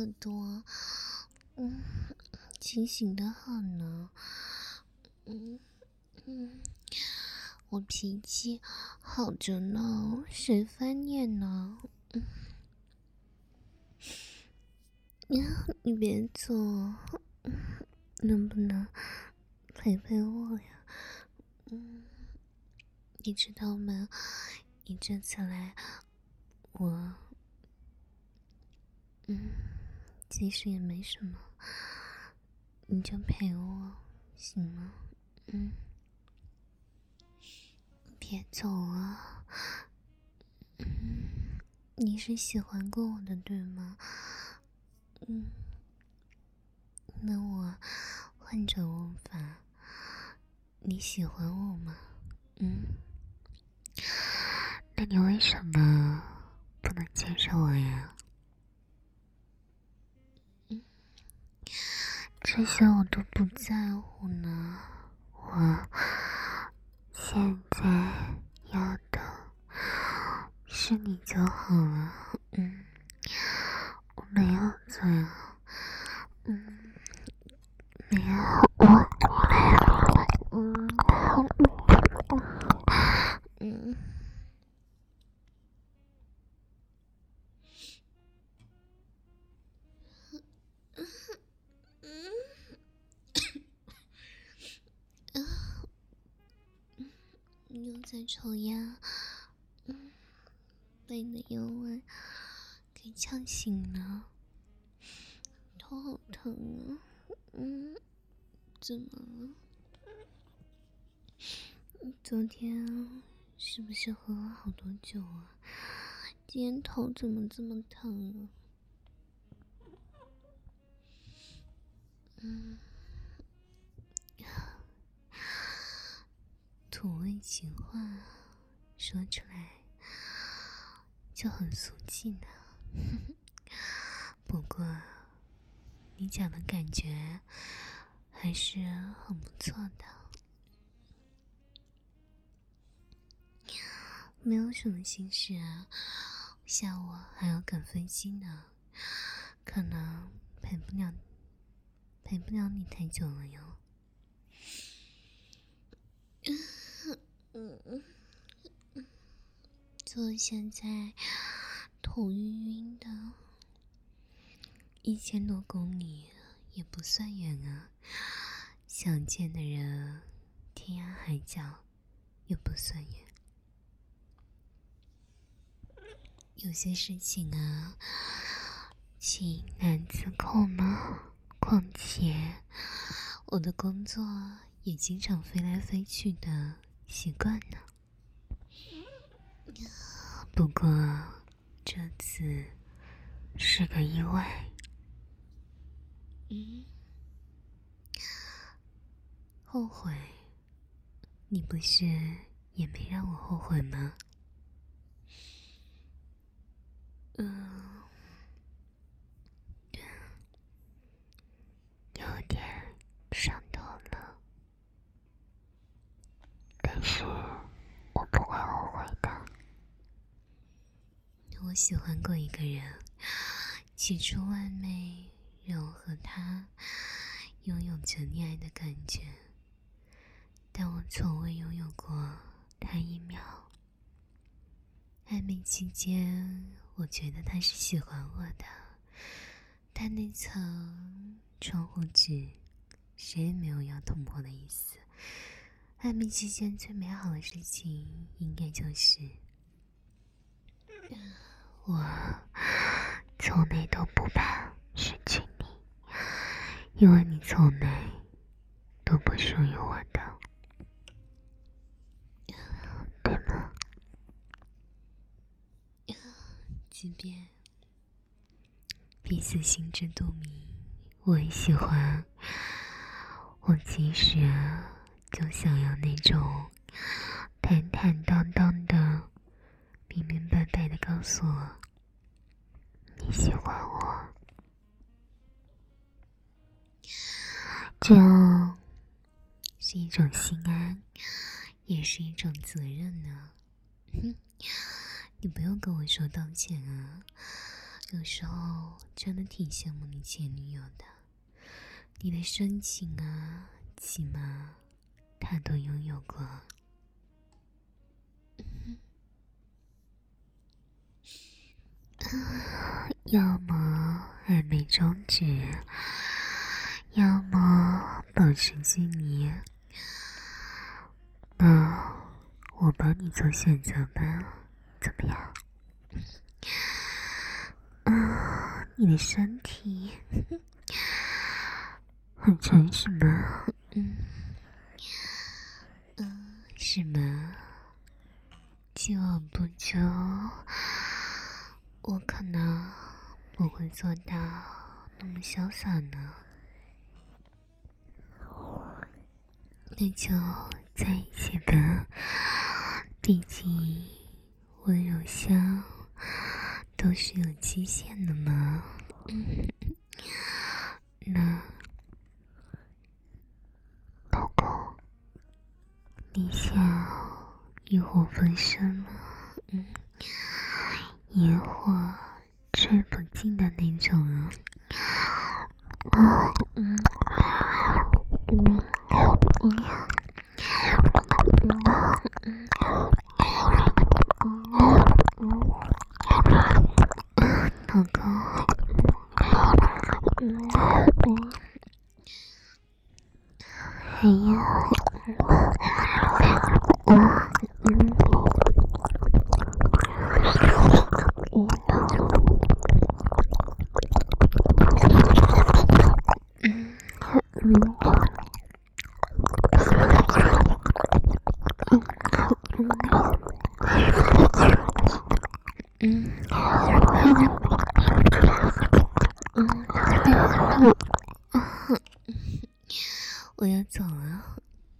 耳朵，清醒的很呢。我脾气好着呢，谁翻脸呢？你别走，能不能陪陪我呀？你知道吗？你这次来，我其实也没什么，你就陪我行吗？别走啊！你是喜欢过我的对吗？那我换种问法，你喜欢我吗？那你为什么不能接受我呀？这些我都不在乎呢，我现在要的是你就好了。我没有罪啊，没有，你又在抽烟，被你的烟味给呛醒了，头好疼啊！怎么了？昨天是不是喝了好多酒啊？今天头怎么这么疼啊？土味情话说出来就很俗气呢。不过你讲的感觉还是很不错的，没有什么心事啊。下午还要赶飞机呢，可能陪不了你太久了哟。就现在头晕晕的，1000多公里也不算远啊，想见的人天涯海角也不算远。有些事情啊，情难自控呢。况且我的工作也经常飞来飞去的习惯呢。不过这次是个意外。后悔？你不是也没让我后悔吗？有点上头了，但是我不会后悔的。我喜欢过一个人，起初暧昧，让我和他拥有着恋爱的感觉，但我从未拥有过他一秒。暧昧期间，我觉得他是喜欢我的，但那层窗户纸谁也没有要捅破的意思。暧昧期间最美好的事情应该就是我从来都不怕失去你，因为你从来都不属于我的，对吗？即便彼此心知肚明，我也喜欢，我其实就想要那种坦坦荡荡的，明明白白的告诉我你喜欢我，这样是一种心安，也是一种责任呢。你不用跟我说道歉啊， 有时候真的挺羡慕你前女友的，你的深情啊，起码她都拥有过。要么暧昧终止，要么保持距离。那我帮你做选择吧，怎么样？你的身体很诚实吗？是吗？今晚不久，我可能不会做到那么潇洒呢。那就在一起吧，毕竟温柔乡都是有期限的嘛。那老公，你想与我分身吗？野火吹不尽的那种啊。老公，还有我要走了，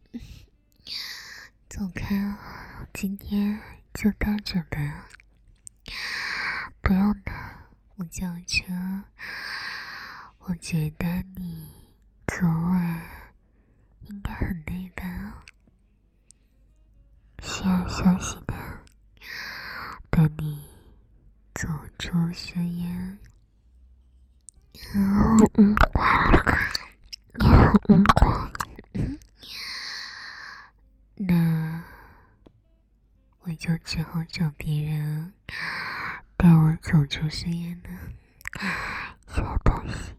走开了，今天就到这吧。不用了，我叫车。我觉得你昨晚应该很累吧，需要休息的。等你走出深渊，那我就只好找别人带我走出深渊了。小东西。